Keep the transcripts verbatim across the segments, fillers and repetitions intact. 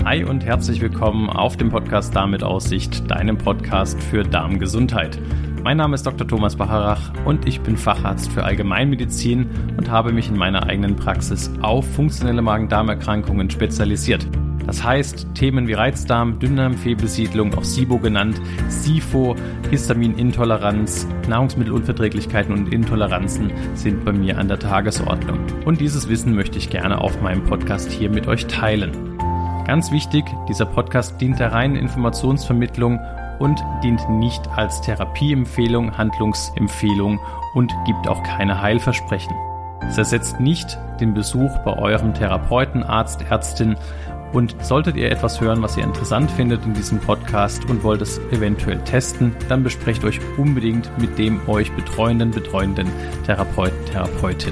Hi und herzlich willkommen auf dem Podcast Darm mit Aussicht, deinem Podcast für Darmgesundheit. Mein Name ist Doktor Thomas Bacharach und ich bin Facharzt für Allgemeinmedizin und habe mich in meiner eigenen Praxis auf funktionelle Magen-Darm-Erkrankungen spezialisiert. Das heißt, Themen wie Reizdarm, Dünndarmfehlbesiedlung, auch SIBO genannt, SIFO, Histaminintoleranz, Nahrungsmittelunverträglichkeiten und Intoleranzen sind bei mir an der Tagesordnung. Und dieses Wissen möchte ich gerne auf meinem Podcast hier mit euch teilen. Ganz wichtig, dieser Podcast dient der reinen Informationsvermittlung und dient nicht als Therapieempfehlung, Handlungsempfehlung und gibt auch keine Heilversprechen. Es ersetzt nicht den Besuch bei eurem Therapeuten, Arzt, Ärztin. Und solltet ihr etwas hören, was ihr interessant findet in diesem Podcast und wollt es eventuell testen, dann besprecht euch unbedingt mit dem euch betreuenden, betreuenden Therapeuten, Therapeutin.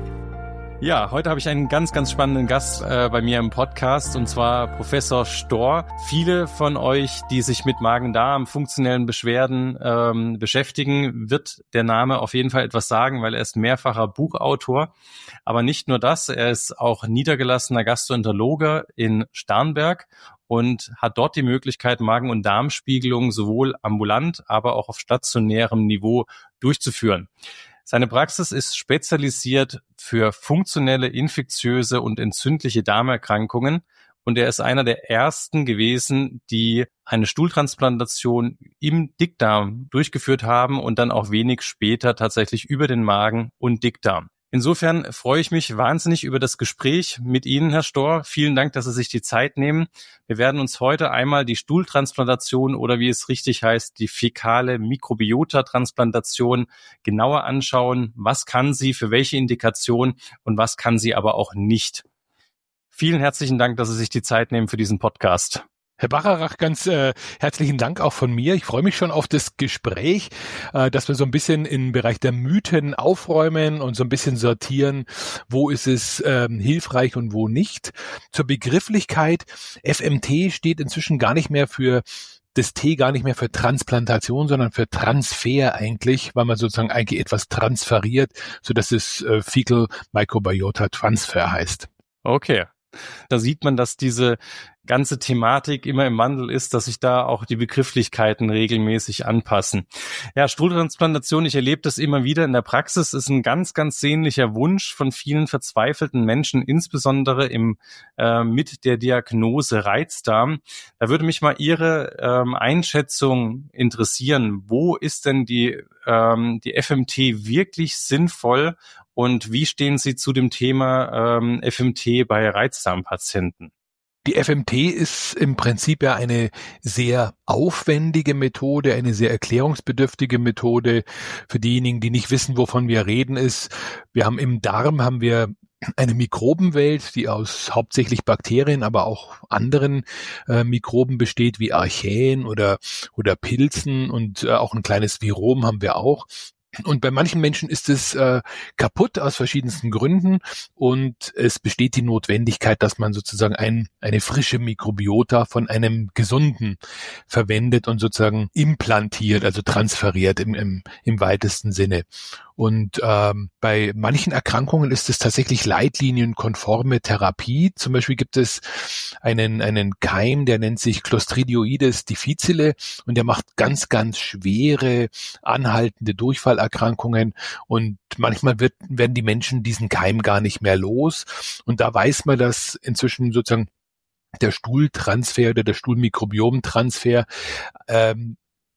Ja, heute habe ich einen ganz, ganz spannenden Gast äh, bei mir im Podcast, und zwar Professor Storr. Viele von euch, die sich mit Magen-Darm, funktionellen Beschwerden ähm, beschäftigen, wird der Name auf jeden Fall etwas sagen, weil er ist mehrfacher Buchautor. Aber nicht nur das, er ist auch niedergelassener Gastroenterologe in Starnberg und hat dort die Möglichkeit, Magen- und Darmspiegelung sowohl ambulant, aber auch auf stationärem Niveau durchzuführen. Seine Praxis ist spezialisiert für funktionelle, infektiöse und entzündliche Darmerkrankungen, und er ist einer der ersten gewesen, die eine Stuhltransplantation im Dickdarm durchgeführt haben und dann auch wenig später tatsächlich über den Magen und Dickdarm. Insofern freue ich mich wahnsinnig über das Gespräch mit Ihnen, Herr Storr. Vielen Dank, dass Sie sich die Zeit nehmen. Wir werden uns heute einmal die Stuhltransplantation oder wie es richtig heißt, die fäkale Mikrobiota-Transplantation genauer anschauen. Was kann sie, für welche Indikation und was kann sie aber auch nicht? Vielen herzlichen Dank, dass Sie sich die Zeit nehmen für diesen Podcast. Herr Bacharach, ganz äh, herzlichen Dank auch von mir. Ich freue mich schon auf das Gespräch, äh, dass wir so ein bisschen im Bereich der Mythen aufräumen und so ein bisschen sortieren, wo ist es ähm, hilfreich und wo nicht. Zur Begrifflichkeit, F M T steht inzwischen gar nicht mehr für das T gar nicht mehr für Transplantation, sondern für Transfer eigentlich, weil man sozusagen eigentlich etwas transferiert, sodass es äh, Fecal Microbiota Transfer heißt. Okay. Da sieht man, dass diese ganze Thematik immer im Wandel ist, dass sich da auch die Begrifflichkeiten regelmäßig anpassen. Ja, Stuhltransplantation, ich erlebe das immer wieder in der Praxis, ist ein ganz, ganz sehnlicher Wunsch von vielen verzweifelten Menschen, insbesondere im äh, mit der Diagnose Reizdarm. Da würde mich mal Ihre ähm, Einschätzung interessieren. Wo ist denn die, ähm, die F M T wirklich sinnvoll? Und wie stehen Sie zu dem Thema ähm, F M T bei Reizdarmpatienten? Die F M T ist im Prinzip ja eine sehr aufwendige Methode, eine sehr erklärungsbedürftige Methode. Für diejenigen, die nicht wissen, wovon wir reden, ist, wir haben im Darm haben wir eine Mikrobenwelt, die aus hauptsächlich Bakterien, aber auch anderen äh, Mikroben besteht, wie Archaeen oder oder Pilzen, und äh, auch ein kleines Virom haben wir auch. Und bei manchen Menschen ist es äh, kaputt aus verschiedensten Gründen, und es besteht die Notwendigkeit, dass man sozusagen ein, eine frische Mikrobiota von einem gesunden verwendet und sozusagen implantiert, also transferiert im, im, im weitesten Sinne. Und ähm, bei manchen Erkrankungen ist es tatsächlich leitlinienkonforme Therapie. Zum Beispiel gibt es einen einen Keim, der nennt sich Clostridioides difficile, und der macht ganz, ganz schwere, anhaltende Durchfallerkrankungen. Und manchmal wird, werden die Menschen diesen Keim gar nicht mehr los. Und da weiß man, dass inzwischen sozusagen der Stuhltransfer oder der Stuhlmikrobiomtransfer ähm,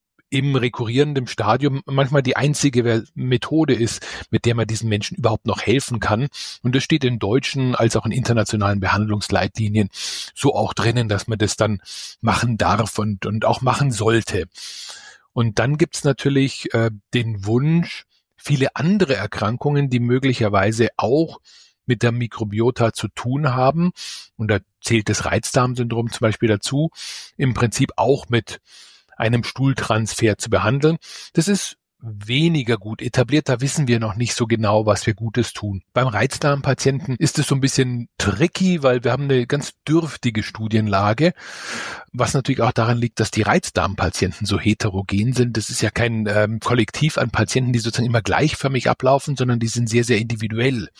im rekurrierenden Stadium manchmal die einzige Methode ist, mit der man diesen Menschen überhaupt noch helfen kann. Und das steht in deutschen als auch in internationalen Behandlungsleitlinien so auch drinnen, dass man das dann machen darf und, und auch machen sollte. Und dann gibt's natürlich äh, den Wunsch, viele andere Erkrankungen, die möglicherweise auch mit der Mikrobiota zu tun haben, und da zählt das Reizdarmsyndrom zum Beispiel dazu, im Prinzip auch mit einem Stuhltransfer zu behandeln. Das ist weniger gut etabliert, da wissen wir noch nicht so genau, was wir Gutes tun. Beim Reizdarmpatienten ist es so ein bisschen tricky, weil wir haben eine ganz dürftige Studienlage, was natürlich auch daran liegt, dass die Reizdarmpatienten so heterogen sind. Das ist ja kein ähm, Kollektiv an Patienten, die sozusagen immer gleichförmig ablaufen, sondern die sind sehr, sehr individuell.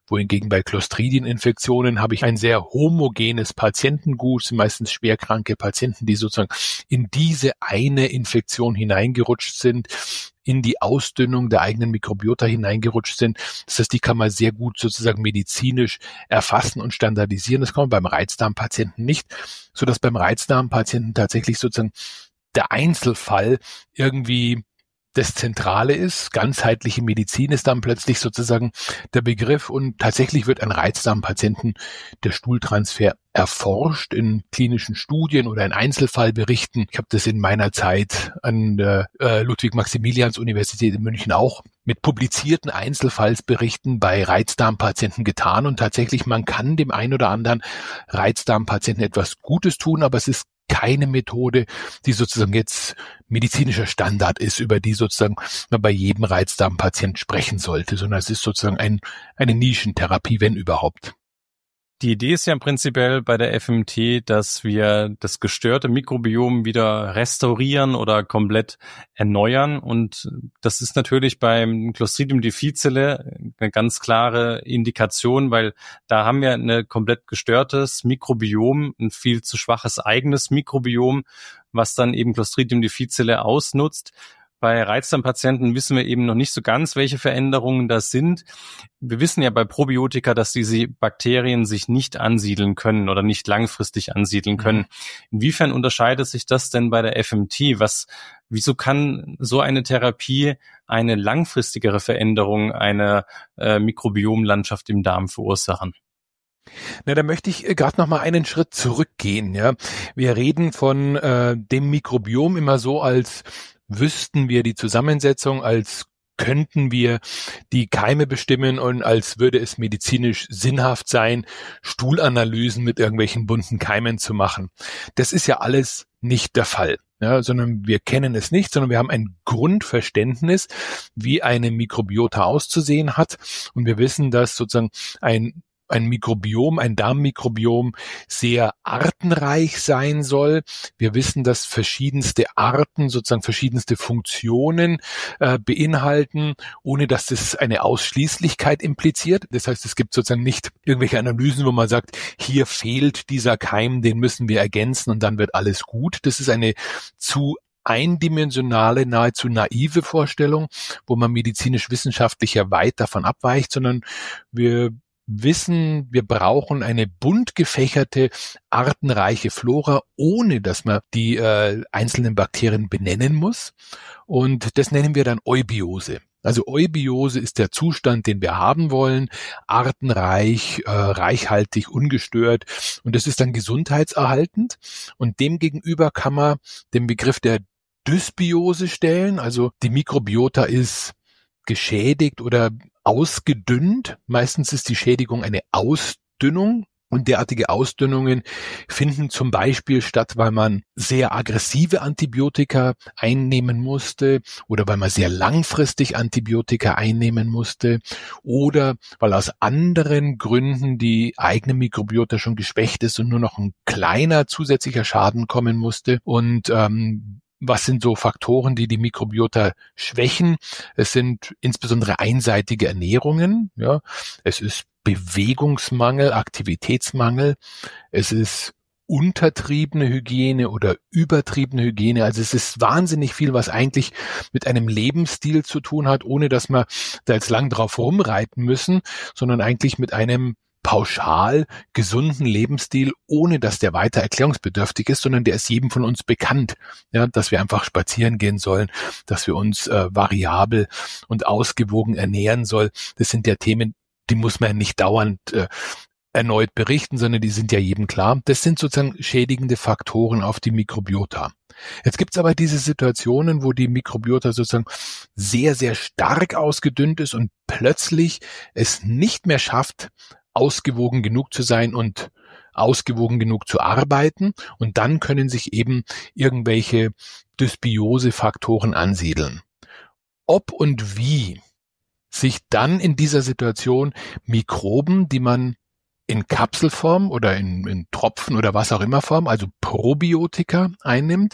wohingegen bei Clostridieninfektionen habe ich ein sehr homogenes Patientengut, sind meistens schwerkranke Patienten, die sozusagen in diese eine Infektion hineingerutscht sind, in die Ausdünnung der eigenen Mikrobiota hineingerutscht sind. Das heißt, die kann man sehr gut sozusagen medizinisch erfassen und standardisieren. Das kann man beim Reizdarmpatienten nicht, sodass beim Reizdarmpatienten tatsächlich sozusagen der Einzelfall irgendwie das Zentrale ist. Ganzheitliche Medizin ist dann plötzlich sozusagen der Begriff und tatsächlich wird an Reizdarmpatienten der Stuhltransfer erforscht in klinischen Studien oder in Einzelfallberichten. Ich habe das in meiner Zeit an der äh, Ludwig-Maximilians-Universität in München auch mit publizierten Einzelfallsberichten bei Reizdarmpatienten getan und tatsächlich, man kann dem ein oder anderen Reizdarmpatienten etwas Gutes tun, aber es ist keine Methode, die sozusagen jetzt medizinischer Standard ist, über die sozusagen man bei jedem Reizdarmpatient sprechen sollte, sondern es ist sozusagen ein, eine Nischentherapie, wenn überhaupt. Die Idee ist ja prinzipiell bei der F M T, dass wir das gestörte Mikrobiom wieder restaurieren oder komplett erneuern. Und das ist natürlich beim Clostridium difficile eine ganz klare Indikation, weil da haben wir ein komplett gestörtes Mikrobiom, ein viel zu schwaches eigenes Mikrobiom, was dann eben Clostridium difficile ausnutzt. Bei Reizdarmpatienten wissen wir eben noch nicht so ganz, welche Veränderungen das sind. Wir wissen ja bei Probiotika, dass diese Bakterien sich nicht ansiedeln können oder nicht langfristig ansiedeln können. Inwiefern unterscheidet sich das denn bei der F M T? Was, wieso kann so eine Therapie eine langfristigere Veränderung einer äh, Mikrobiomlandschaft im Darm verursachen? Na, da möchte ich gerade noch mal einen Schritt zurückgehen. Ja, wir reden von äh, dem Mikrobiom immer so, als wüssten wir die Zusammensetzung, als könnten wir die Keime bestimmen und als würde es medizinisch sinnhaft sein, Stuhlanalysen mit irgendwelchen bunten Keimen zu machen. Das ist ja alles nicht der Fall. Ja, sondern wir kennen es nicht, sondern wir haben ein Grundverständnis, wie eine Mikrobiota auszusehen hat. Und wir wissen, dass sozusagen ein ein Mikrobiom, ein Darmmikrobiom sehr artenreich sein soll. Wir wissen, dass verschiedenste Arten, sozusagen verschiedenste Funktionen äh, beinhalten, ohne dass das eine Ausschließlichkeit impliziert. Das heißt, es gibt sozusagen nicht irgendwelche Analysen, wo man sagt, hier fehlt dieser Keim, den müssen wir ergänzen und dann wird alles gut. Das ist eine zu eindimensionale, nahezu naive Vorstellung, wo man medizinisch-wissenschaftlich ja weit davon abweicht, sondern wir wissen, wir brauchen eine bunt gefächerte, artenreiche Flora, ohne dass man die äh, einzelnen Bakterien benennen muss. Und das nennen wir dann Eubiose. Also Eubiose ist der Zustand, den wir haben wollen, artenreich, äh, reichhaltig, ungestört. Und das ist dann gesundheitserhaltend. Und demgegenüber kann man den Begriff der Dysbiose stellen. Also die Mikrobiota ist geschädigt oder ausgedünnt. Meistens ist die Schädigung eine Ausdünnung. Und derartige Ausdünnungen finden zum Beispiel statt, weil man sehr aggressive Antibiotika einnehmen musste oder weil man sehr langfristig Antibiotika einnehmen musste oder weil aus anderen Gründen die eigene Mikrobiota schon geschwächt ist und nur noch ein kleiner zusätzlicher Schaden kommen musste. Und ähm, was sind so Faktoren, die die Mikrobiota schwächen? Es sind insbesondere einseitige Ernährungen. Ja, es ist Bewegungsmangel, Aktivitätsmangel. Es ist untertriebene Hygiene oder übertriebene Hygiene. Also es ist wahnsinnig viel, was eigentlich mit einem Lebensstil zu tun hat, ohne dass wir da jetzt lang drauf rumreiten müssen, sondern eigentlich mit einem pauschal gesunden Lebensstil, ohne dass der weiter erklärungsbedürftig ist, sondern der ist jedem von uns bekannt, ja, dass wir einfach spazieren gehen sollen, dass wir uns äh, variabel und ausgewogen ernähren sollen. Das sind ja Themen, die muss man ja nicht dauernd äh, erneut berichten, sondern die sind ja jedem klar. Das sind sozusagen schädigende Faktoren auf die Mikrobiota. Jetzt gibt's aber diese Situationen, wo die Mikrobiota sozusagen sehr, sehr stark ausgedünnt ist und plötzlich es nicht mehr schafft, ausgewogen genug zu sein und ausgewogen genug zu arbeiten. Und dann können sich eben irgendwelche Dysbiose-Faktoren ansiedeln. Ob und wie sich dann in dieser Situation Mikroben, die man in Kapselform oder in, in Tropfen oder was auch immer Form, also Probiotika einnimmt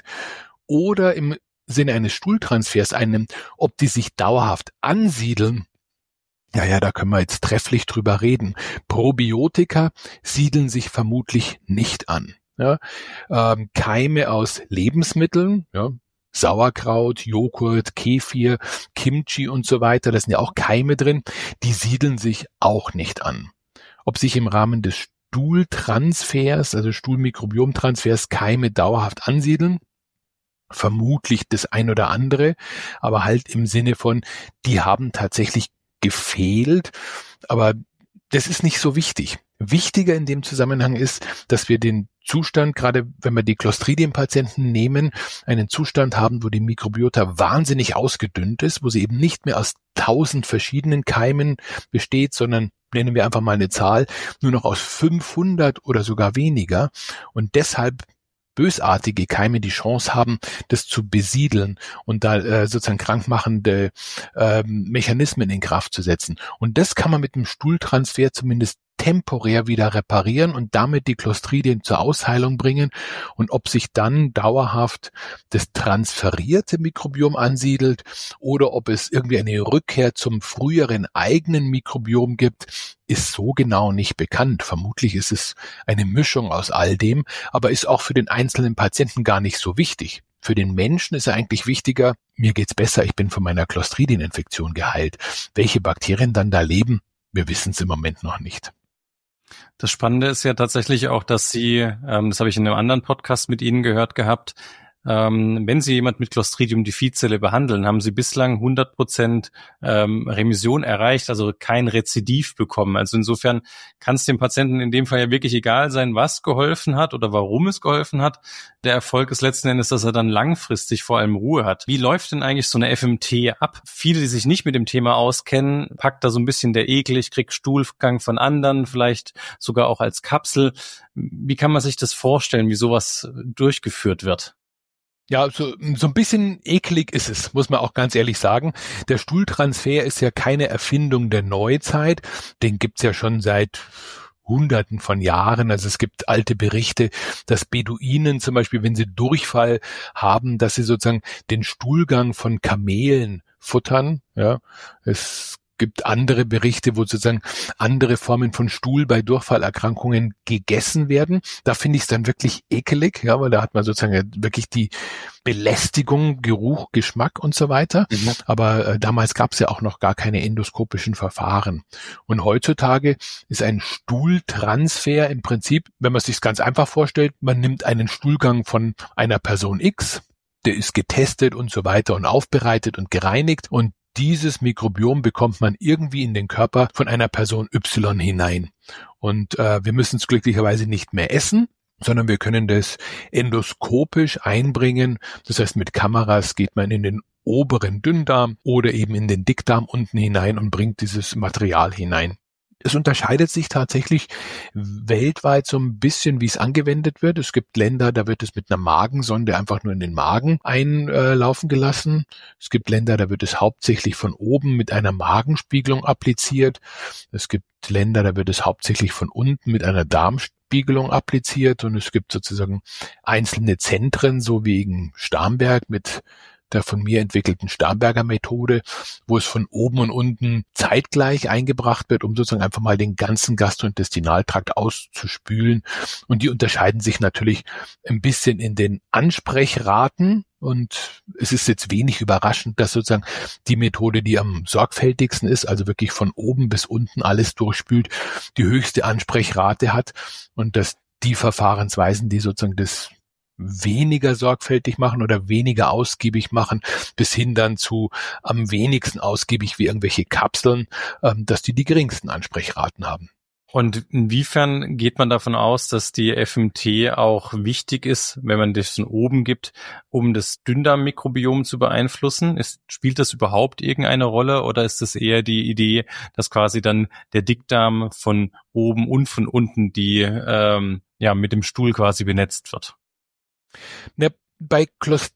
oder im Sinne eines Stuhltransfers einnimmt, ob die sich dauerhaft ansiedeln, Ja, ja, da können wir jetzt trefflich drüber reden. Probiotika siedeln sich vermutlich nicht an. Ja, ähm, Keime aus Lebensmitteln, ja, Sauerkraut, Joghurt, Kefir, Kimchi und so weiter, da sind ja auch Keime drin, die siedeln sich auch nicht an. Ob sich im Rahmen des Stuhltransfers, also Stuhlmikrobiomtransfers, Keime dauerhaft ansiedeln, vermutlich das ein oder andere, aber halt im Sinne von, die haben tatsächlich gefehlt, aber das ist nicht so wichtig. Wichtiger in dem Zusammenhang ist, dass wir den Zustand, gerade wenn wir die Clostridium-Patienten nehmen, einen Zustand haben, wo die Mikrobiota wahnsinnig ausgedünnt ist, wo sie eben nicht mehr aus tausend verschiedenen Keimen besteht, sondern nennen wir einfach mal eine Zahl, nur noch aus fünfhundert oder sogar weniger und deshalb bösartige Keime die Chance haben, das zu besiedeln und da äh, sozusagen krankmachende äh, Mechanismen in Kraft zu setzen. Und das kann man mit dem Stuhltransfer zumindest temporär wieder reparieren und damit die Clostridien zur Ausheilung bringen. Und ob sich dann dauerhaft das transferierte Mikrobiom ansiedelt oder ob es irgendwie eine Rückkehr zum früheren eigenen Mikrobiom gibt, ist so genau nicht bekannt. Vermutlich ist es eine Mischung aus all dem, aber ist auch für den einzelnen Patienten gar nicht so wichtig. Für den Menschen ist er eigentlich wichtiger, mir geht's besser, ich bin von meiner Clostridieninfektion geheilt. Welche Bakterien dann da leben, wir wissen es im Moment noch nicht. Das Spannende ist ja tatsächlich auch, dass Sie, ähm, das habe ich in einem anderen Podcast mit Ihnen gehört gehabt, ähm, wenn Sie jemand mit Clostridium difficile behandeln, haben Sie bislang hundert Prozent ähm, Remission erreicht, also kein Rezidiv bekommen. Also insofern kann es dem Patienten in dem Fall ja wirklich egal sein, was geholfen hat oder warum es geholfen hat. Der Erfolg ist letzten Endes, dass er dann langfristig vor allem Ruhe hat. Wie läuft denn eigentlich so eine F M T ab? Viele, die sich nicht mit dem Thema auskennen, packt da so ein bisschen der Ekel, ich krieg Stuhlgang von anderen, vielleicht sogar auch als Kapsel. Wie kann man sich das vorstellen, wie sowas durchgeführt wird? Ja, so, so ein bisschen eklig ist es, muss man auch ganz ehrlich sagen. Der Stuhltransfer ist ja keine Erfindung der Neuzeit. Den gibt's ja schon seit Hunderten von Jahren. Also es gibt alte Berichte, dass Beduinen zum Beispiel, wenn sie Durchfall haben, dass sie sozusagen den Stuhlgang von Kamelen futtern. Ja, es gibt andere Berichte, wo sozusagen andere Formen von Stuhl bei Durchfallerkrankungen gegessen werden. Da finde ich es dann wirklich ekelig, ja, weil da hat man sozusagen wirklich die Belästigung, Geruch, Geschmack und so weiter. Mhm. Aber äh, damals gab es ja auch noch gar keine endoskopischen Verfahren. Und heutzutage ist ein Stuhltransfer im Prinzip, wenn man es sich ganz einfach vorstellt, man nimmt einen Stuhlgang von einer Person X, der ist getestet und so weiter und aufbereitet und gereinigt und dieses Mikrobiom bekommt man irgendwie in den Körper von einer Person Y hinein. Und äh, wir müssen es glücklicherweise nicht mehr essen, sondern wir können das endoskopisch einbringen. Das heißt, mit Kameras geht man in den oberen Dünndarm oder eben in den Dickdarm unten hinein und bringt dieses Material hinein. Es unterscheidet sich tatsächlich weltweit so ein bisschen, wie es angewendet wird. Es gibt Länder, da wird es mit einer Magensonde einfach nur in den Magen einlaufen gelassen. Es gibt Länder, da wird es hauptsächlich von oben mit einer Magenspiegelung appliziert. Es gibt Länder, da wird es hauptsächlich von unten mit einer Darmspiegelung appliziert. Und es gibt sozusagen einzelne Zentren, so wie in Starnberg mit der von mir entwickelten Starnberger Methode, wo es von oben und unten zeitgleich eingebracht wird, um sozusagen einfach mal den ganzen Gastrointestinaltrakt auszuspülen. Und die unterscheiden sich natürlich ein bisschen in den Ansprechraten. Und es ist jetzt wenig überraschend, dass sozusagen die Methode, die am sorgfältigsten ist, also wirklich von oben bis unten alles durchspült, die höchste Ansprechrate hat und dass die Verfahrensweisen, die sozusagen das weniger sorgfältig machen oder weniger ausgiebig machen, bis hin dann zu am wenigsten ausgiebig wie irgendwelche Kapseln, ähm, dass die die geringsten Ansprechraten haben. Und inwiefern geht man davon aus, dass die F M T auch wichtig ist, wenn man das von oben gibt, um das Dünndarmmikrobiom zu beeinflussen? Ist, spielt das überhaupt irgendeine Rolle oder ist das eher die Idee, dass quasi dann der Dickdarm von oben und von unten die ähm, ja mit dem Stuhl quasi benetzt wird? Ne, bei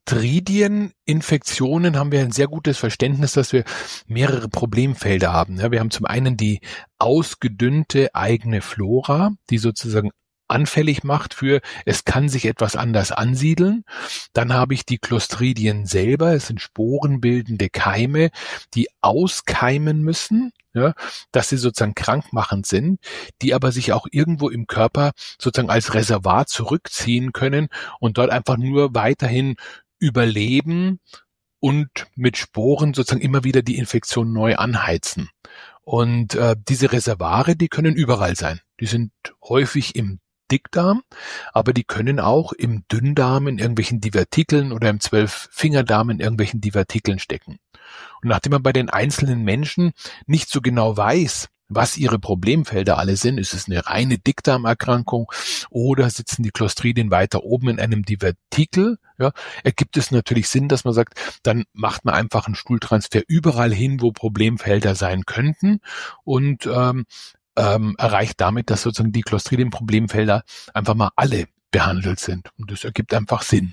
Clostridieninfektionen haben wir ein sehr gutes Verständnis, dass wir mehrere Problemfelder haben. Ja, wir haben zum einen die ausgedünnte eigene Flora, die sozusagen anfällig macht für, es kann sich etwas anders ansiedeln. Dann habe ich die Clostridien selber, es sind sporenbildende Keime, die auskeimen müssen. ja, dass sie sozusagen krankmachend sind, die aber sich auch irgendwo im Körper sozusagen als Reservoir zurückziehen können und dort einfach nur weiterhin überleben und mit Sporen sozusagen immer wieder die Infektion neu anheizen. Und äh, diese Reservoire, die können überall sein. Die sind häufig im Dickdarm, aber die können auch im Dünndarm in irgendwelchen Divertikeln oder im Zwölffingerdarm in irgendwelchen Divertikeln stecken. Und nachdem man bei den einzelnen Menschen nicht so genau weiß, was ihre Problemfelder alle sind, ist es eine reine Dickdarmerkrankung oder sitzen die Clostridien weiter oben in einem Divertikel, ja, ergibt es natürlich Sinn, dass man sagt, dann macht man einfach einen Stuhltransfer überall hin, wo Problemfelder sein könnten und ähm, ähm, erreicht damit, dass sozusagen die Clostridien-Problemfelder einfach mal alle behandelt sind. Und das ergibt einfach Sinn.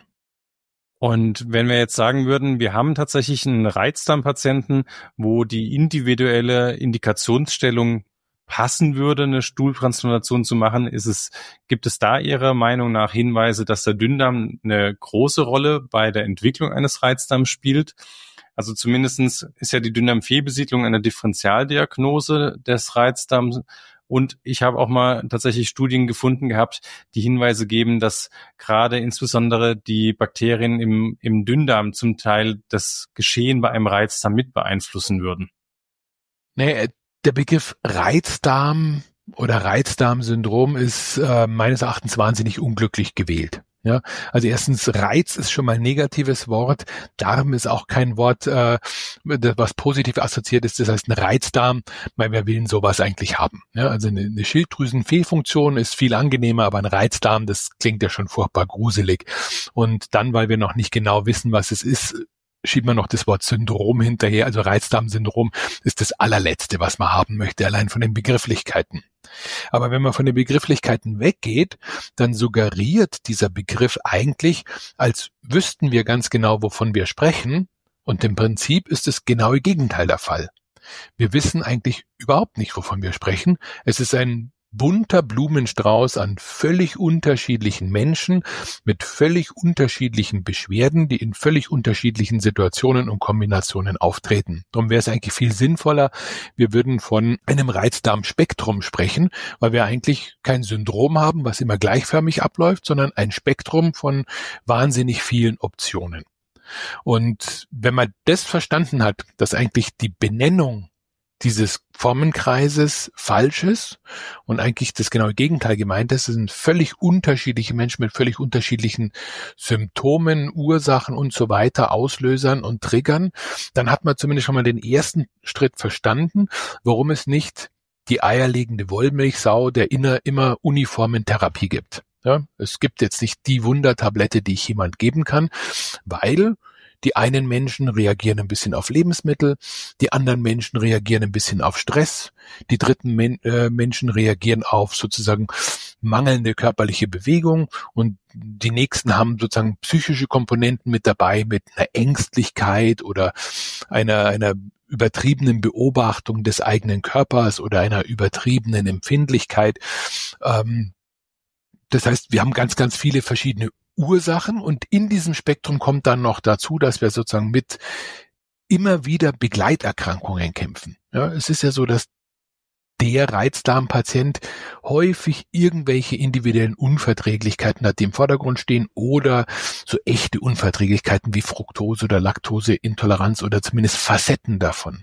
Und wenn wir jetzt sagen würden, wir haben tatsächlich einen Reizdarmpatienten, wo die individuelle Indikationsstellung passen würde, eine Stuhltransplantation zu machen, ist es, gibt es da Ihrer Meinung nach Hinweise, dass der Dünndarm eine große Rolle bei der Entwicklung eines Reizdarms spielt? Also zumindestens ist ja die Dünndarmfehlbesiedlung eine Differentialdiagnose des Reizdarms. Und ich habe auch mal tatsächlich Studien gefunden gehabt, die Hinweise geben, dass gerade insbesondere die Bakterien im, im Dünndarm zum Teil das Geschehen bei einem Reizdarm mit beeinflussen würden. Nee, der Begriff Reizdarm oder Reizdarmsyndrom ist äh, meines Erachtens wahnsinnig unglücklich gewählt. Ja, also erstens, Reiz ist schon mal ein negatives Wort. Darm ist auch kein Wort, äh, was positiv assoziiert ist. Das heißt, ein Reizdarm, weil wir will sowas eigentlich haben. Ja, also eine, eine Schilddrüsenfehlfunktion ist viel angenehmer, aber ein Reizdarm, das klingt ja schon furchtbar gruselig. Und dann, weil wir noch nicht genau wissen, was es ist, schiebt man noch das Wort Syndrom hinterher. Also Reizdarmsyndrom ist das allerletzte, was man haben möchte, allein von den Begrifflichkeiten. Aber wenn man von den Begrifflichkeiten weggeht, dann suggeriert dieser Begriff eigentlich, als wüssten wir ganz genau, wovon wir sprechen. Und im Prinzip ist das genaue Gegenteil der Fall. Wir wissen eigentlich überhaupt nicht, wovon wir sprechen. Es ist ein bunter Blumenstrauß an völlig unterschiedlichen Menschen mit völlig unterschiedlichen Beschwerden, die in völlig unterschiedlichen Situationen und Kombinationen auftreten. Darum wäre es eigentlich viel sinnvoller, wir würden von einem Reizdarmspektrum sprechen, weil wir eigentlich kein Syndrom haben, was immer gleichförmig abläuft, sondern ein Spektrum von wahnsinnig vielen Optionen. Und wenn man das verstanden hat, dass eigentlich die Benennung dieses Formenkreises falsch ist und eigentlich das genaue Gegenteil gemeint ist, es sind völlig unterschiedliche Menschen mit völlig unterschiedlichen Symptomen, Ursachen und so weiter, Auslösern und Triggern, dann hat man zumindest schon mal den ersten Schritt verstanden, warum es nicht die eierlegende Wollmilchsau der inner, immer uniformen Therapie gibt. Ja, es gibt jetzt nicht die Wundertablette, die ich jemand geben kann, weil die einen Menschen reagieren ein bisschen auf Lebensmittel, die anderen Menschen reagieren ein bisschen auf Stress, die dritten Men- äh, Menschen reagieren auf sozusagen mangelnde körperliche Bewegung und die nächsten haben sozusagen psychische Komponenten mit dabei, mit einer Ängstlichkeit oder einer, einer übertriebenen Beobachtung des eigenen Körpers oder einer übertriebenen Empfindlichkeit. Ähm, das heißt, wir haben ganz, ganz viele verschiedene Ursachen und in diesem Spektrum kommt dann noch dazu, dass wir sozusagen mit immer wieder Begleiterkrankungen kämpfen. Ja, es ist ja so, dass der Reizdarmpatient häufig irgendwelche individuellen Unverträglichkeiten hat, die im Vordergrund stehen oder so echte Unverträglichkeiten wie Fructose oder Laktoseintoleranz oder zumindest Facetten davon.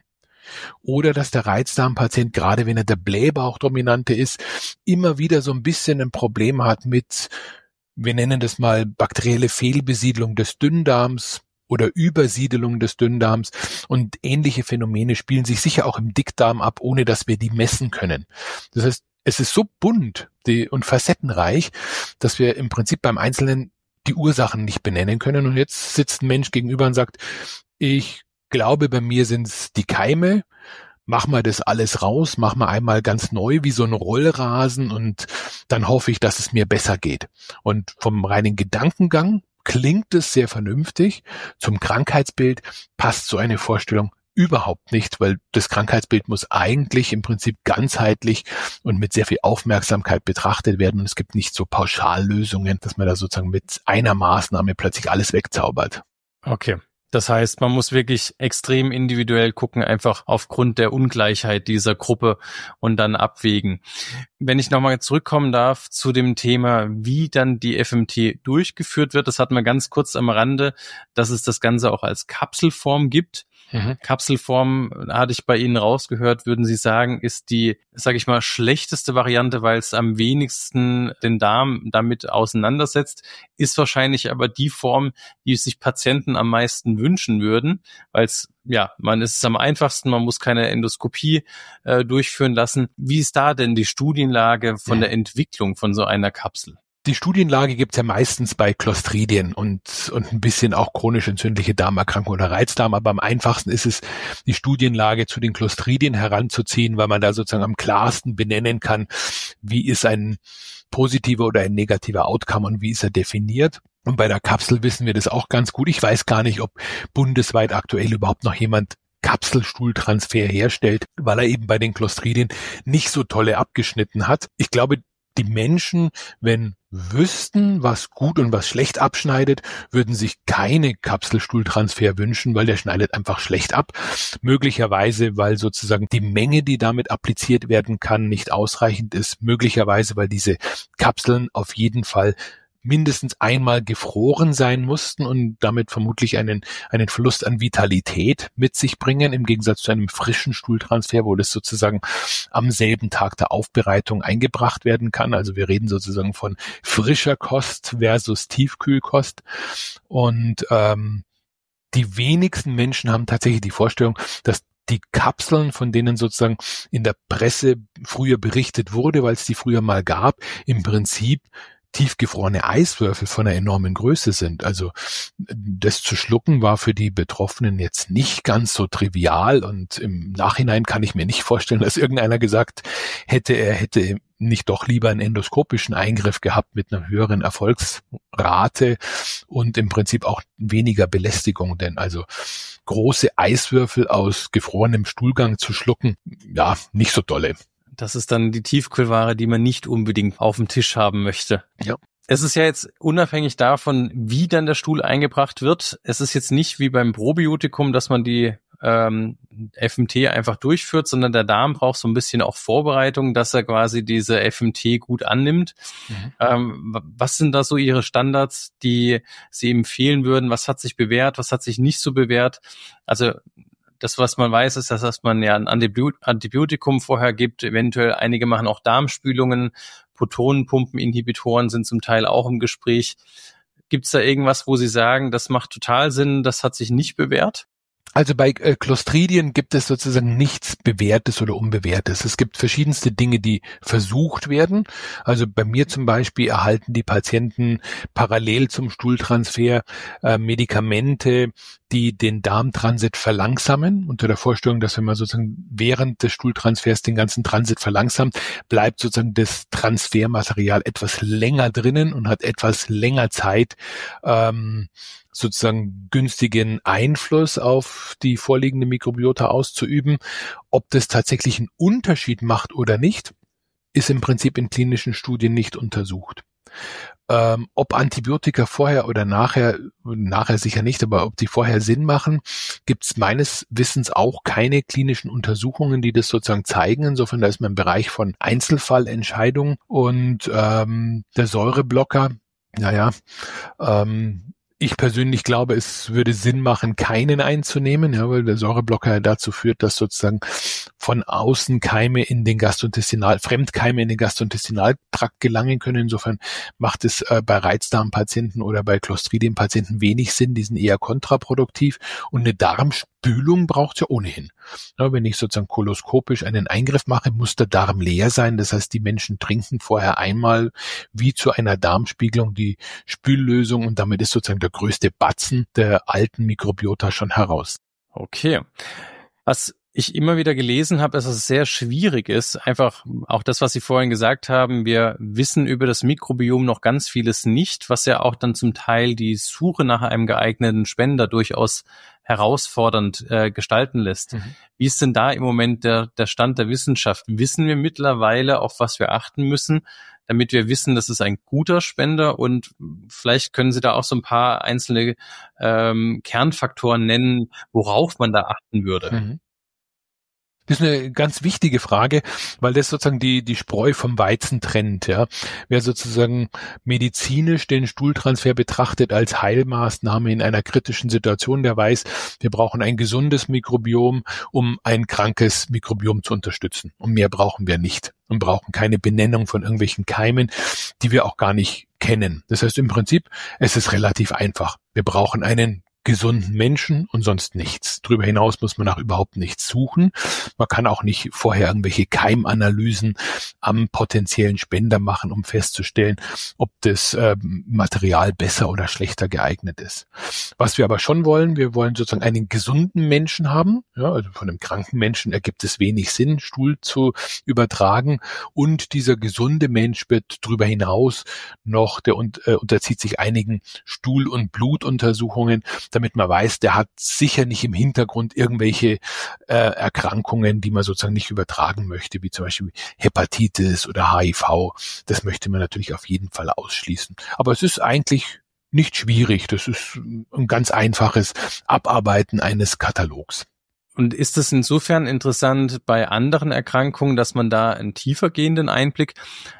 Oder dass der Reizdarmpatient, gerade wenn er der Blähbauchdominante ist, immer wieder so ein bisschen ein Problem hat mit, wir nennen das mal bakterielle Fehlbesiedlung des Dünndarms oder Übersiedelung des Dünndarms und ähnliche Phänomene spielen sich sicher auch im Dickdarm ab, ohne dass wir die messen können. Das heißt, es ist so bunt die, und facettenreich, dass wir im Prinzip beim Einzelnen die Ursachen nicht benennen können. Und jetzt sitzt ein Mensch gegenüber und sagt, ich glaube, bei mir sind es die Keime, mach mal das alles raus, mach mal einmal ganz neu wie so ein Rollrasen und dann hoffe ich, dass es mir besser geht. Und vom reinen Gedankengang klingt es sehr vernünftig. Zum Krankheitsbild passt so eine Vorstellung überhaupt nicht, weil das Krankheitsbild muss eigentlich im Prinzip ganzheitlich und mit sehr viel Aufmerksamkeit betrachtet werden. Und es gibt nicht so Pauschallösungen, dass man da sozusagen mit einer Maßnahme plötzlich alles wegzaubert. Okay. Das heißt, man muss wirklich extrem individuell gucken, einfach aufgrund der Ungleichheit dieser Gruppe und dann abwägen. Wenn ich nochmal zurückkommen darf zu dem Thema, wie dann die F M T durchgeführt wird, das hatten wir ganz kurz am Rande, dass es das Ganze auch als Kapselform gibt. Mhm. Kapselform, hatte ich bei Ihnen rausgehört, würden Sie sagen, ist die, sage ich mal, schlechteste Variante, weil es am wenigsten den Darm damit auseinandersetzt, ist wahrscheinlich aber die Form, die sich Patienten am meisten wünschen würden, weil es, ja, man ist es am einfachsten, man muss keine Endoskopie äh, durchführen lassen. Wie ist da denn die Studienlage von der Entwicklung von so einer Kapsel? Die Studienlage gibt's ja meistens bei Clostridien und, und ein bisschen auch chronisch entzündliche Darmerkrankungen oder Reizdarm, aber am einfachsten ist es, die Studienlage zu den Clostridien heranzuziehen, weil man da sozusagen am klarsten benennen kann, wie ist ein positiver oder ein negativer Outcome und wie ist er definiert. Und bei der Kapsel wissen wir das auch ganz gut. Ich weiß gar nicht, ob bundesweit aktuell überhaupt noch jemand Kapselstuhltransfer herstellt, weil er eben bei den Clostridien nicht so tolle abgeschnitten hat. Ich glaube, die Menschen, wenn wüssten, was gut und was schlecht abschneidet, würden sich keine Kapselstuhltransfer wünschen, weil der schneidet einfach schlecht ab. Möglicherweise, weil sozusagen die Menge, die damit appliziert werden kann, nicht ausreichend ist. Möglicherweise, weil diese Kapseln auf jeden Fall mindestens einmal gefroren sein mussten und damit vermutlich einen einen Verlust an Vitalität mit sich bringen, im Gegensatz zu einem frischen Stuhltransfer, wo das sozusagen am selben Tag der Aufbereitung eingebracht werden kann. Also wir reden sozusagen von frischer Kost versus Tiefkühlkost. Und ähm, die wenigsten Menschen haben tatsächlich die Vorstellung, dass die Kapseln, von denen sozusagen in der Presse früher berichtet wurde, weil es die früher mal gab, im Prinzip tiefgefrorene Eiswürfel von einer enormen Größe sind. Also das zu schlucken war für die Betroffenen jetzt nicht ganz so trivial und im Nachhinein kann ich mir nicht vorstellen, dass irgendeiner gesagt hätte, er hätte nicht doch lieber einen endoskopischen Eingriff gehabt mit einer höheren Erfolgsrate und im Prinzip auch weniger Belästigung, denn also große Eiswürfel aus gefrorenem Stuhlgang zu schlucken, ja, nicht so dolle. Das ist dann die Tiefkühlware, die man nicht unbedingt auf dem Tisch haben möchte. Ja. Es ist ja jetzt unabhängig davon, wie dann der Stuhl eingebracht wird. Es ist jetzt nicht wie beim Probiotikum, dass man die ähm, F M T einfach durchführt, sondern der Darm braucht so ein bisschen auch Vorbereitung, dass er quasi diese F M T gut annimmt. Mhm. Ähm, was sind da so Ihre Standards, die Sie empfehlen würden? Was hat sich bewährt? Was hat sich nicht so bewährt? Also das, was man weiß, ist, dass man ja ein Antibiotikum vorher gibt. Eventuell einige machen auch Darmspülungen. Protonenpumpeninhibitoren sind zum Teil auch im Gespräch. Gibt es da irgendwas, wo Sie sagen, das macht total Sinn, das hat sich nicht bewährt? Also bei äh, Clostridien gibt es sozusagen nichts Bewährtes oder Unbewährtes. Es gibt verschiedenste Dinge, die versucht werden. Also bei mir zum Beispiel erhalten die Patienten parallel zum Stuhltransfer äh, Medikamente, die den Darmtransit verlangsamen, unter der Vorstellung, dass wenn man sozusagen während des Stuhltransfers den ganzen Transit verlangsamt, bleibt sozusagen das Transfermaterial etwas länger drinnen und hat etwas länger Zeit, ähm, sozusagen günstigen Einfluss auf die vorliegende Mikrobiota auszuüben. Ob das tatsächlich einen Unterschied macht oder nicht, ist im Prinzip in klinischen Studien nicht untersucht. Ähm, ob Antibiotika vorher oder nachher, nachher sicher nicht, aber ob die vorher Sinn machen, gibt es meines Wissens auch keine klinischen Untersuchungen, die das sozusagen zeigen. Insofern, da ist man im Bereich von Einzelfallentscheidung und ähm, der Säureblocker, naja, ähm, ich persönlich glaube, es würde Sinn machen, keinen einzunehmen, ja, weil der Säureblocker dazu führt, dass sozusagen von außen Keime in den Gastrointestinal, Fremdkeime in den Gastrointestinaltrakt gelangen können. Insofern macht es äh, bei Reizdarmpatienten oder bei Clostridienpatienten wenig Sinn, die sind eher kontraproduktiv. Und eine Darmspülung braucht es ja ohnehin. Ja, wenn ich sozusagen koloskopisch einen Eingriff mache, muss der Darm leer sein. Das heißt, die Menschen trinken vorher einmal wie zu einer Darmspiegelung die Spüllösung und damit ist sozusagen der größte Batzen der alten Mikrobiota schon heraus. Okay. Was ich immer wieder gelesen habe, ist, dass es sehr schwierig ist, einfach auch das, was Sie vorhin gesagt haben, wir wissen über das Mikrobiom noch ganz vieles nicht, was ja auch dann zum Teil die Suche nach einem geeigneten Spender durchaus herausfordernd äh, gestalten lässt. Mhm. Wie ist denn da im Moment der, der Stand der Wissenschaft? Wissen wir mittlerweile, auf was wir achten müssen, damit wir wissen, das ist ein guter Spender, und vielleicht können Sie da auch so ein paar einzelne ähm, Kernfaktoren nennen, worauf man da achten würde. Mhm. Das ist eine ganz wichtige Frage, weil das sozusagen die die Spreu vom Weizen trennt. Ja, wer sozusagen medizinisch den Stuhltransfer betrachtet als Heilmaßnahme in einer kritischen Situation, der weiß, wir brauchen ein gesundes Mikrobiom, um ein krankes Mikrobiom zu unterstützen. Und mehr brauchen wir nicht und brauchen keine Benennung von irgendwelchen Keimen, die wir auch gar nicht kennen. Das heißt im Prinzip, es ist relativ einfach. Wir brauchen einen gesunden Menschen und sonst nichts. Darüber hinaus muss man auch überhaupt nichts suchen. Man kann auch nicht vorher irgendwelche Keimanalysen am potenziellen Spender machen, um festzustellen, ob das äh, Material besser oder schlechter geeignet ist. Was wir aber schon wollen, wir wollen sozusagen einen gesunden Menschen haben. Ja, also von einem kranken Menschen ergibt es wenig Sinn, Stuhl zu übertragen. Und dieser gesunde Mensch wird darüber hinaus noch, der äh, unterzieht sich einigen Stuhl- und Blutuntersuchungen, damit man weiß, der hat sicher nicht im Hintergrund irgendwelche äh, Erkrankungen, die man sozusagen nicht übertragen möchte, wie zum Beispiel Hepatitis oder H I V. Das möchte man natürlich auf jeden Fall ausschließen. Aber es ist eigentlich nicht schwierig. Das ist ein ganz einfaches Abarbeiten eines Katalogs. Und ist es insofern interessant bei anderen Erkrankungen, dass man da einen tiefergehenden Einblick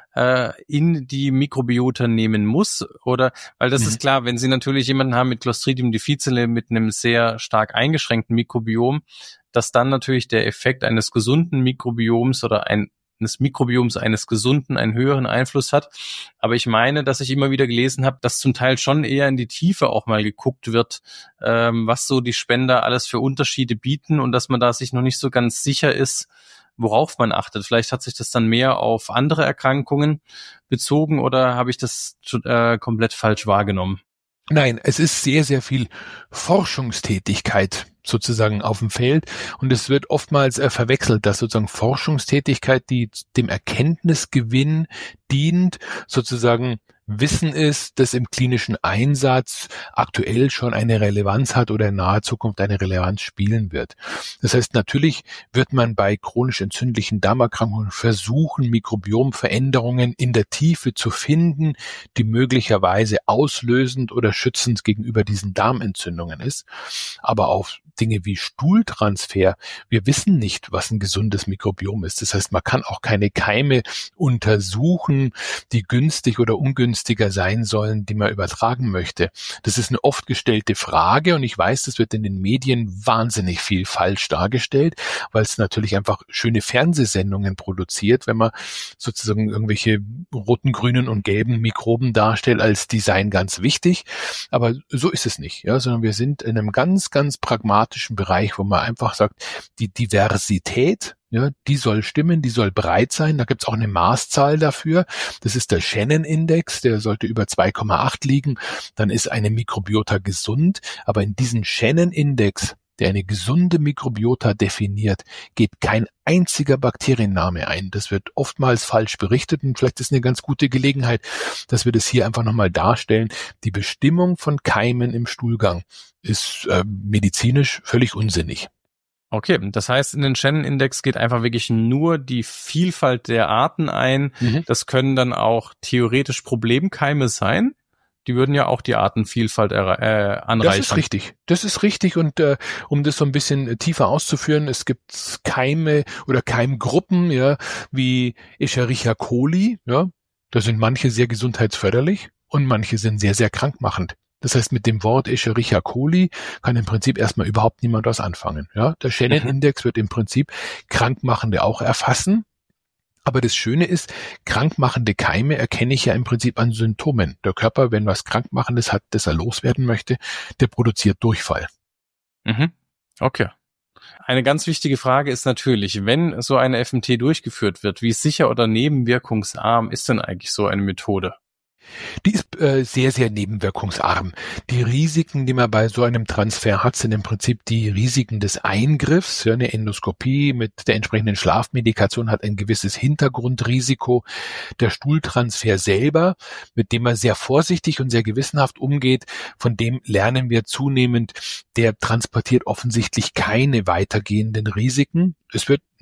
in die Mikrobiota nehmen muss? Oder, weil das mhm. ist klar, wenn Sie natürlich jemanden haben mit Clostridium difficile, mit einem sehr stark eingeschränkten Mikrobiom, dass dann natürlich der Effekt eines gesunden Mikrobioms oder eines Mikrobioms eines gesunden einen höheren Einfluss hat. Aber ich meine, dass ich immer wieder gelesen habe, dass zum Teil schon eher in die Tiefe auch mal geguckt wird, ähm, was so die Spender alles für Unterschiede bieten, und dass man da sich noch nicht so ganz sicher ist, worauf man achtet. Vielleicht hat sich das dann mehr auf andere Erkrankungen bezogen, oder habe ich das äh, komplett falsch wahrgenommen? Nein, es ist sehr, sehr viel Forschungstätigkeit sozusagen auf dem Feld, und es wird oftmals äh, verwechselt, dass sozusagen Forschungstätigkeit, die dem Erkenntnisgewinn dient, sozusagen Wissen ist, das im klinischen Einsatz aktuell schon eine Relevanz hat oder in naher Zukunft eine Relevanz spielen wird. Das heißt, natürlich wird man bei chronisch entzündlichen Darmerkrankungen versuchen, Mikrobiomveränderungen in der Tiefe zu finden, die möglicherweise auslösend oder schützend gegenüber diesen Darmentzündungen ist. Aber auf Dinge wie Stuhltransfer, wir wissen nicht, was ein gesundes Mikrobiom ist. Das heißt, man kann auch keine Keime untersuchen, die günstig oder ungünstiger sein sollen, die man übertragen möchte. Das ist eine oft gestellte Frage, und ich weiß, das wird in den Medien wahnsinnig viel falsch dargestellt, weil es natürlich einfach schöne Fernsehsendungen produziert, wenn man sozusagen irgendwelche roten, grünen und gelben Mikroben darstellt, als Design ganz wichtig. Aber so ist es nicht, ja, sondern wir sind in einem ganz, ganz pragmatischen Bereich, wo man einfach sagt, die Diversität, ja, die soll stimmen, die soll breit sein. Da gibt's auch eine Maßzahl dafür. Das ist der Shannon-Index, der sollte über zwei Komma acht liegen. Dann ist eine Mikrobiota gesund. Aber in diesen Shannon-Index, der eine gesunde Mikrobiota definiert, geht kein einziger Bakterienname ein. Das wird oftmals falsch berichtet, und vielleicht ist eine ganz gute Gelegenheit, dass wir das hier einfach nochmal darstellen. Die Bestimmung von Keimen im Stuhlgang ist äh, medizinisch völlig unsinnig. Okay, das heißt, in den Shannon-Index geht einfach wirklich nur die Vielfalt der Arten ein. Mhm. Das können dann auch theoretisch Problemkeime sein. Die würden ja auch die Artenvielfalt äh, anreichern. Das ist richtig. Das ist richtig. Und äh, um das so ein bisschen tiefer auszuführen, es gibt Keime oder Keimgruppen, ja, wie Escherichia coli. Ja, da sind manche sehr gesundheitsförderlich und manche sind sehr, sehr krankmachend. Das heißt, mit dem Wort Escherichia coli kann im Prinzip erstmal überhaupt niemand was anfangen. Ja, der Shannon-Index wird im Prinzip Krankmachende auch erfassen. Aber das Schöne ist, krankmachende Keime erkenne ich ja im Prinzip an Symptomen. Der Körper, wenn was Krankmachendes hat, das er loswerden möchte, der produziert Durchfall. Mhm. Okay. Eine ganz wichtige Frage ist natürlich, wenn so eine F M T durchgeführt wird, wie sicher oder nebenwirkungsarm ist denn eigentlich so eine Methode? Die ist äh, sehr, sehr nebenwirkungsarm. Die Risiken, die man bei so einem Transfer hat, sind im Prinzip die Risiken des Eingriffs. Ja, eine Endoskopie mit der entsprechenden Schlafmedikation hat ein gewisses Hintergrundrisiko. Der Stuhltransfer selber, mit dem man sehr vorsichtig und sehr gewissenhaft umgeht, von dem lernen wir zunehmend, der transportiert offensichtlich keine weitergehenden Risiken. Es wird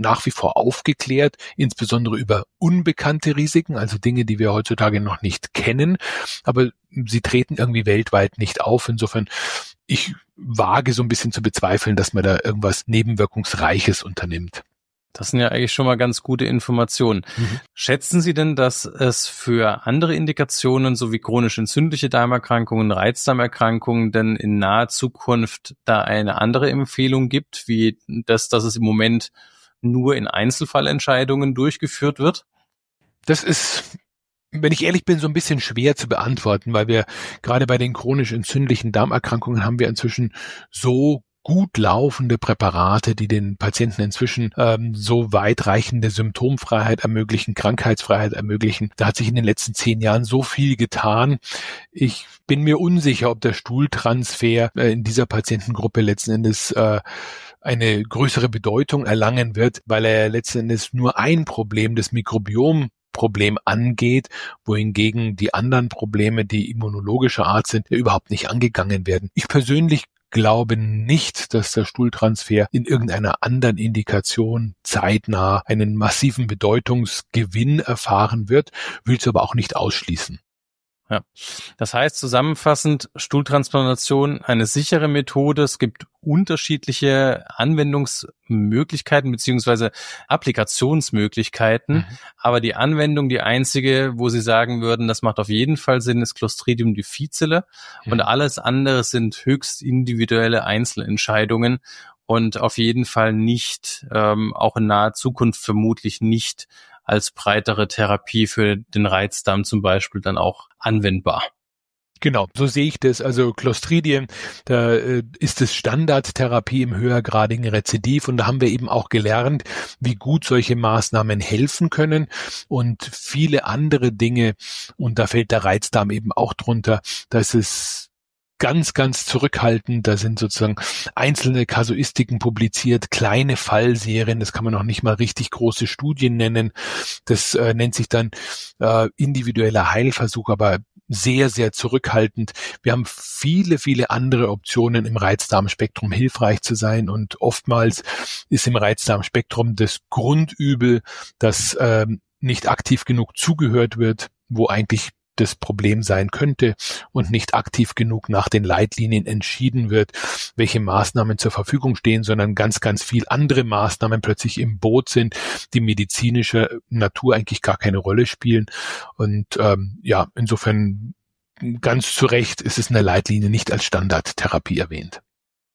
nach wie vor aufgeklärt, insbesondere über unbekannte Risiken, also Dinge, die wir heutzutage noch nicht kennen, aber sie treten irgendwie weltweit nicht auf. Insofern, ich wage so ein bisschen zu bezweifeln, dass man da irgendwas Nebenwirkungsreiches unternimmt. Das sind ja eigentlich schon mal ganz gute Informationen. Mhm. Schätzen Sie denn, dass es für andere Indikationen sowie chronisch entzündliche Darmerkrankungen, Reizdarmerkrankungen denn in naher Zukunft da eine andere Empfehlung gibt, wie das, dass es im Moment nur in Einzelfallentscheidungen durchgeführt wird? Das ist, wenn ich ehrlich bin, so ein bisschen schwer zu beantworten, weil wir gerade bei den chronisch entzündlichen Darmerkrankungen haben wir inzwischen so gut laufende Präparate, die den Patienten inzwischen ähm, so weitreichende Symptomfreiheit ermöglichen, Krankheitsfreiheit ermöglichen. Da hat sich in den letzten zehn Jahren so viel getan. Ich bin mir unsicher, ob der Stuhltransfer äh, in dieser Patientengruppe letzten Endes äh, eine größere Bedeutung erlangen wird, weil er letzten Endes nur ein Problem, das Mikrobiom Problem angeht, wohingegen die anderen Probleme, die immunologischer Art sind, ja überhaupt nicht angegangen werden. Ich persönlich glaube nicht, dass der Stuhltransfer in irgendeiner anderen Indikation zeitnah einen massiven Bedeutungsgewinn erfahren wird, will es aber auch nicht ausschließen. Ja, das heißt zusammenfassend, Stuhltransplantation eine sichere Methode. Es gibt unterschiedliche Anwendungsmöglichkeiten beziehungsweise Applikationsmöglichkeiten, mhm. aber die Anwendung, die einzige, wo Sie sagen würden, das macht auf jeden Fall Sinn, ist Clostridium difficile mhm. und alles andere sind höchst individuelle Einzelentscheidungen und auf jeden Fall nicht, ähm, auch in naher Zukunft vermutlich nicht als breitere Therapie für den Reizdarm zum Beispiel dann auch anwendbar. Genau, so sehe ich das. Also Clostridien, da äh, ist es Standardtherapie im höhergradigen Rezidiv und da haben wir eben auch gelernt, wie gut solche Maßnahmen helfen können und viele andere Dinge, und da fällt der Reizdarm eben auch drunter, da ist es ganz, ganz zurückhaltend. Da sind sozusagen einzelne Kasuistiken publiziert, kleine Fallserien, das kann man noch nicht mal richtig große Studien nennen. Das äh, nennt sich dann äh, individueller Heilversuch, aber sehr, sehr zurückhaltend. Wir haben viele, viele andere Optionen im Reizdarmspektrum hilfreich zu sein und oftmals ist im Reizdarmspektrum das Grundübel, dass äh, nicht aktiv genug zugehört wird, wo eigentlich das Problem sein könnte und nicht aktiv genug nach den Leitlinien entschieden wird, welche Maßnahmen zur Verfügung stehen, sondern ganz, ganz viel andere Maßnahmen plötzlich im Boot sind, die medizinischer Natur eigentlich gar keine Rolle spielen. Und ähm, ja, insofern ganz zu Recht ist es in der Leitlinie nicht als Standardtherapie erwähnt.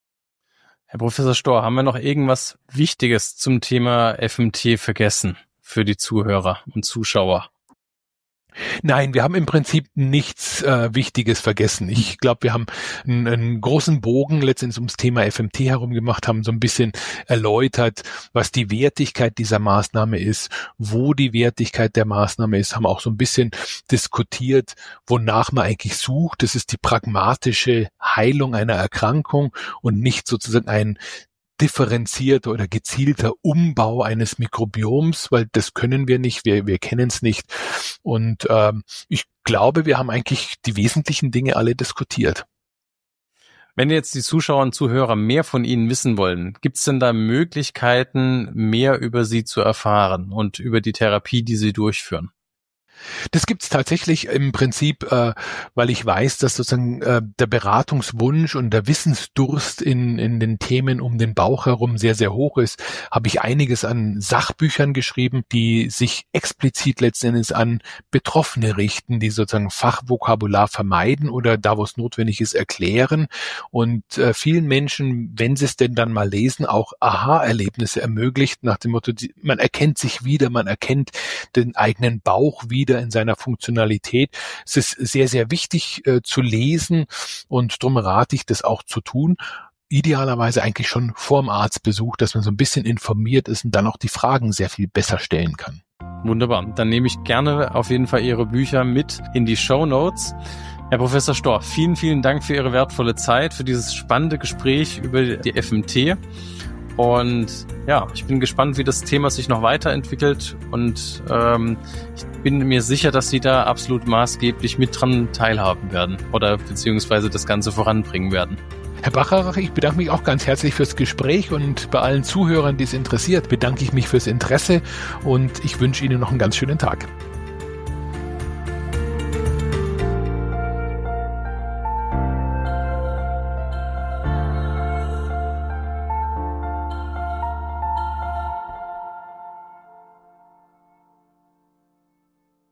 Herr Professor Storr, haben wir noch irgendwas Wichtiges zum Thema F M T vergessen für die Zuhörer und Zuschauer? Nein, wir haben im Prinzip nichts äh, Wichtiges vergessen. Ich glaube, wir haben einen, einen großen Bogen letztendlich ums Thema F M T herum gemacht, haben so ein bisschen erläutert, was die Wertigkeit dieser Maßnahme ist, wo die Wertigkeit der Maßnahme ist, haben auch so ein bisschen diskutiert, wonach man eigentlich sucht. Das ist die pragmatische Heilung einer Erkrankung und nicht sozusagen ein differenzierter oder gezielter Umbau eines Mikrobioms, weil das können wir nicht, wir, wir kennen es nicht. Und ähm, ich glaube, wir haben eigentlich die wesentlichen Dinge alle diskutiert. Wenn jetzt die Zuschauer und Zuhörer mehr von Ihnen wissen wollen, gibt es denn da Möglichkeiten, mehr über Sie zu erfahren und über die Therapie, die Sie durchführen? Das gibt's tatsächlich im Prinzip, äh, weil ich weiß, dass sozusagen äh, der Beratungswunsch und der Wissensdurst in in den Themen um den Bauch herum sehr, sehr hoch ist, habe ich einiges an Sachbüchern geschrieben, die sich explizit letzten Endes an Betroffene richten, die sozusagen Fachvokabular vermeiden oder da, wo es notwendig ist, erklären und äh, vielen Menschen, wenn sie es denn dann mal lesen, auch Aha-Erlebnisse ermöglicht, nach dem Motto, man erkennt sich wieder, man erkennt den eigenen Bauch wieder in seiner Funktionalität. Es ist sehr, sehr wichtig äh, zu lesen und darum rate ich, das auch zu tun. Idealerweise eigentlich schon vorm Arztbesuch, dass man so ein bisschen informiert ist und dann auch die Fragen sehr viel besser stellen kann. Wunderbar. Dann nehme ich gerne auf jeden Fall Ihre Bücher mit in die Shownotes. Herr Professor Storr, vielen, vielen Dank für Ihre wertvolle Zeit, für dieses spannende Gespräch über die F M T. Und ja, ich bin gespannt, wie das Thema sich noch weiterentwickelt und ähm, ich bin mir sicher, dass Sie da absolut maßgeblich mit dran teilhaben werden oder beziehungsweise das Ganze voranbringen werden. Herr Bacharach, ich bedanke mich auch ganz herzlich fürs Gespräch und bei allen Zuhörern, die es interessiert, bedanke ich mich fürs Interesse und ich wünsche Ihnen noch einen ganz schönen Tag.